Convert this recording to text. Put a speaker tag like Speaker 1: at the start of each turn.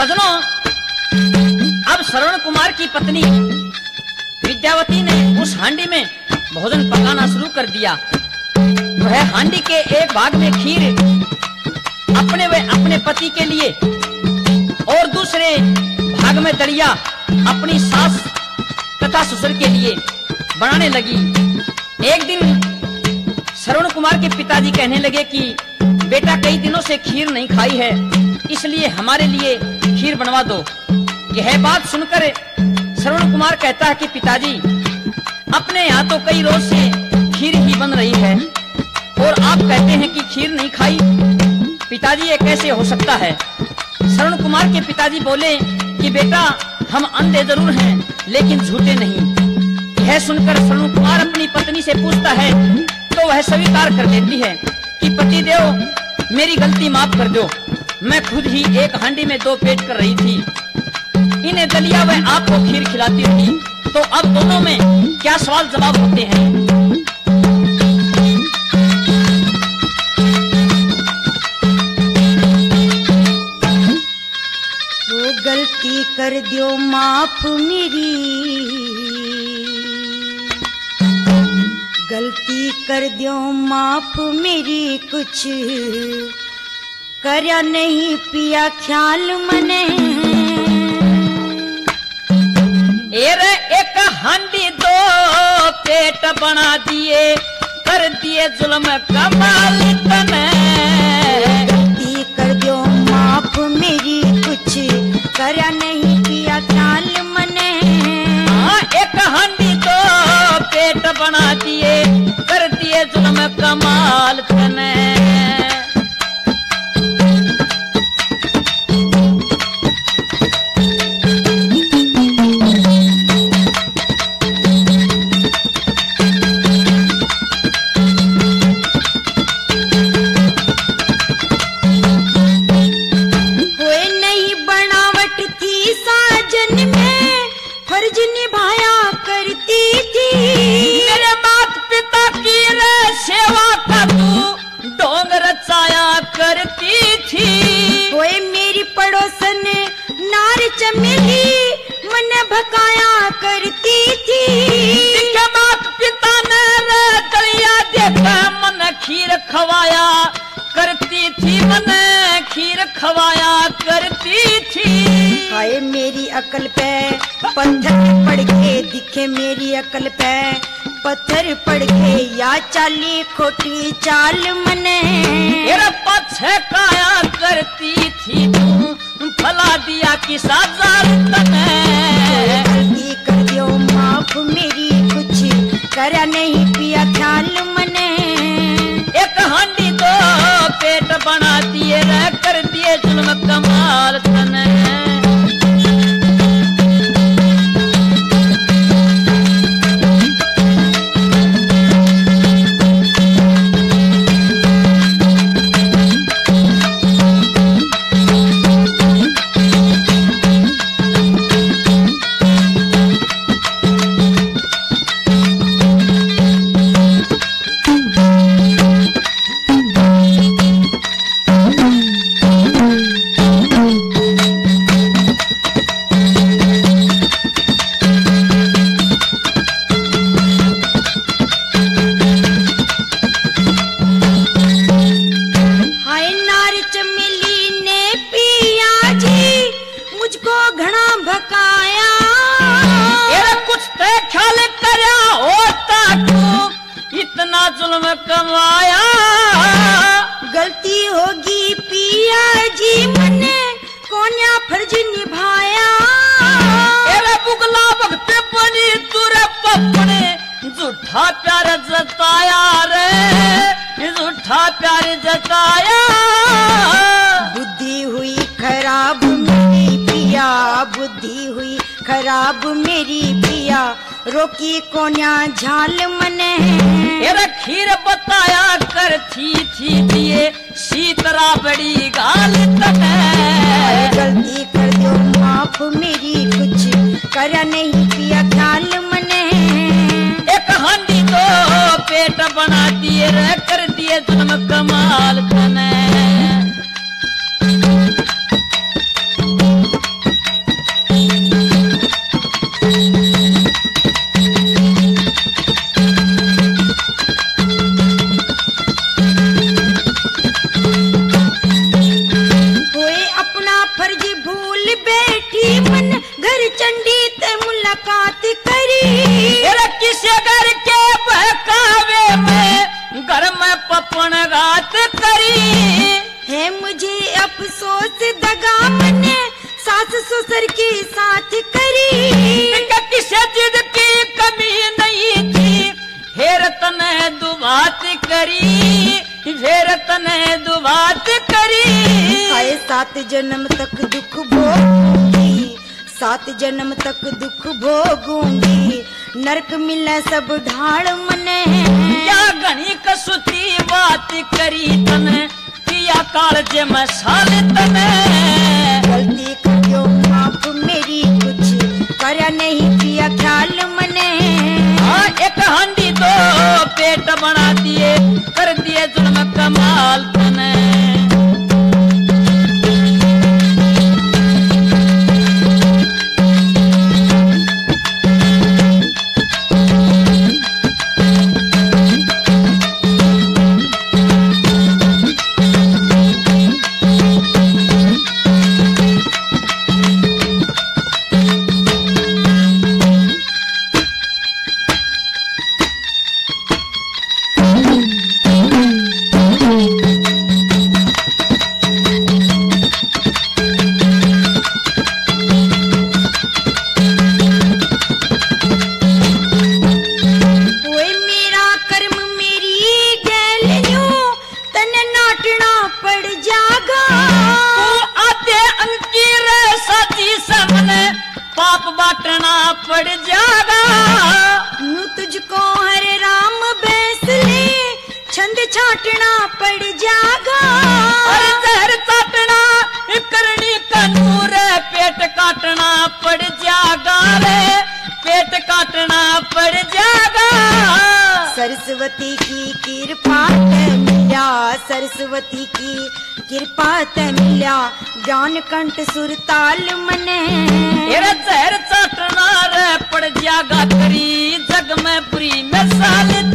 Speaker 1: सजनों, अब श्रवण कुमार की पत्नी विद्यावती ने उस हांडी में भोजन पकाना शुरू कर दिया। वह हांडी के एक भाग में खीर अपने व अपने पति के लिए और दूसरे भाग में दलिया अपनी सास तथा ससुर के लिए बनाने लगी। एक दिन श्रवण कुमार के पिताजी कहने लगे कि बेटा कई दिनों से खीर नहीं खाई है, इसलिए हमारे लिए खीर बनवा दो। यह बात सुनकर श्रवण कुमार कहता है कि पिताजी, अपने यहाँ तो कई रोज से खीर ही बन रही है और आप कहते हैं कि खीर नहीं खाई। पिताजी ये कैसे हो सकता है? श्रवण कुमार के पिताजी बोले कि बेटा हम अंधे जरूर हैं लेकिन झूठे नहीं। यह सुनकर श्रवण कुमार अपनी पत्नी से पूछता है तो वह स्वीकार कर देती है कि पतिदेव मेरी गलती माफ कर दो, मैं खुद ही एक हांडी में 2 पेट कर रही थी। इन्हें दलिया व आपको खीर खिलाती रही, तो अब दोनों में क्या सवाल जवाब होते हैं।
Speaker 2: वो गलती कर दियो माफ मेरी, गलती कर दियो माफ मेरी, कुछ करया नहीं पिया ख्याल मने।
Speaker 1: एरे एक हांडी 2 पेट बना दिए, कर दिए जुल्म कमाल तने।
Speaker 2: गलती कर दियो माफ मेरी, कुछ करया नहीं पिया ख्याल मने।
Speaker 1: एक हांडी 2 पेट बना दिए, कर दिए जुल्म कमाल तने।
Speaker 2: चमेली मन भकाया करती थी।
Speaker 1: मात पिता ने दलिया देखा मन खीर खवाया करती थी, मन खीर खवाया करती थी।
Speaker 2: हाय मेरी अकल पे पत्थर पड़ के दिखे, मेरी अकल पे पत्थर पड़ के या चाली खोटी चाल मने।
Speaker 1: पछे काया करती थी तू, फला दिया कि साजार तने।
Speaker 2: गलती कर दियो माफ मेरी, कुछ करया नहीं पिया ख्याल मने।
Speaker 1: एक हांडी 2 पेट बना दिए, कर दिए जुल्म कमाल तने। जुल्म कमाया
Speaker 2: गलती होगी पिया जी, मने कोन्या फर्ज निभाया।
Speaker 1: बुगला भक्त बनी तुरे पपने, झूठा प्यार जताया रे, झूठा प्यार जताया।
Speaker 2: बुद्धि हुई खराब मेरी पिया, बुद्धि हुई खराब मेरी पिया, रोकी कोन्या झाल मने।
Speaker 1: खीर बताया करती थी दिए, शीतरा बड़ी गाल तने।
Speaker 2: गलती कर दो माफ मेरी, कुछ करया नहीं पिया ख्याल मने।
Speaker 1: एक हांडी 2 पेट बना दिए, कर दिए जुल्म कमाल तने।
Speaker 2: अफसोस दगा मने सास ससुर की साथ करी
Speaker 1: किसे चीज की कमी नहीं थी फिर तने दुबात करी फिर तने दुबात करी
Speaker 2: आए 7 जन्म तक दुख भोगूंगी 7 जन्म तक दुख भोगूंगी नरक मिले सब ढाल मने
Speaker 1: या घनी कसुती बात करी तने किया कालजे में साल तने
Speaker 2: गलती करियो माफ मेरी कुछ करया नहीं किया ख्याल मने
Speaker 1: हाँ एक हांडी दो पेट बना दिए कर दिए जुल्म कमाल तने बाटना पड़ जागा
Speaker 2: नू तुझको हरे राम बैसले छंद छाटना पड़ जागा
Speaker 1: अरे जहर चाटना करनी कनूर पेट काटना पड़ जागा रे पेट काटना पड़ जागा
Speaker 2: सरस्वती की कृपा ते मिला सरस्वती की कृपा ते मिला ज्ञान कंठ सुर ताल मने
Speaker 1: तेरा जहर चाटना रे पड़ जागा करी जग में बुरी मिसाल